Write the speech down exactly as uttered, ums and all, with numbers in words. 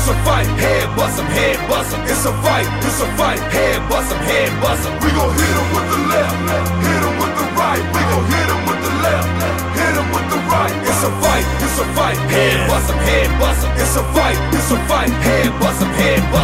it's a fight. Head bust 'em, head bust 'em. It's a fight, it's a fight. Head bust 'em, head bust 'em. We gon' hit 'em with the left, hit 'em with the right. We gon' hit 'em with the left, hit 'em with the right. It's a fight, it's a fight. Head bust 'em, head bust 'em. It's a fight, it's a fight. Head bust 'em, head bust 'em.